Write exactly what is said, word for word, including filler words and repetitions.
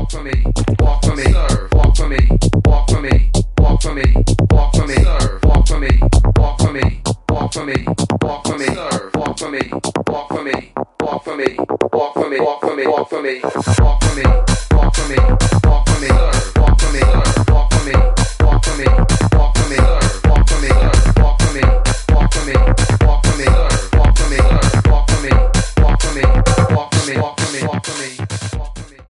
walk for me, walk for me, serve, walk for me, walk for me, walk for me, walk for me, serve, walk for me, walk for me, walk for me, walk for me, serve, walk for me, walk for me, walk for me, walk for me, walk for me, walk for me, walk for me.